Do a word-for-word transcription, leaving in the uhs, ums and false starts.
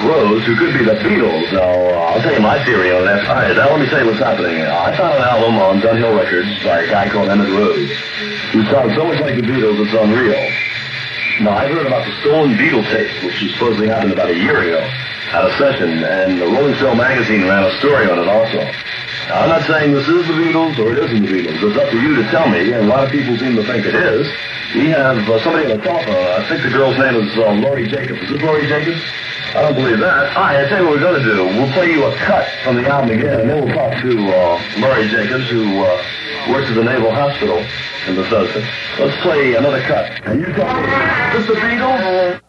Rose, who could be the Beatles. Now, uh, I'll tell you my theory on that. All right, now let me tell you what's happening. Uh, I found an album on Dunhill Records by a guy called Emmett Rose, who sounds so much like the Beatles it's unreal. Now, I heard about the stolen Beatle tape, which supposedly happened about a year ago, at a session, and the Rolling Stone magazine ran a story on it also. Now, I'm not saying this is the Beatles or it isn't the Beatles. It's up to you to tell me, and a lot of people seem to think it is. We have uh, somebody on the telephone. I think the girl's name is uh, Lori Jacobs. Is it Lori Jacobs? I don't believe that. All right, I'll tell you what we're going to do. We'll play you a cut from the album again, and then we'll talk to uh, Lori Jacobs, who uh, works at the Naval Hospital in Bethesda. Let's play another cut. And you tell me, is this the Beatles?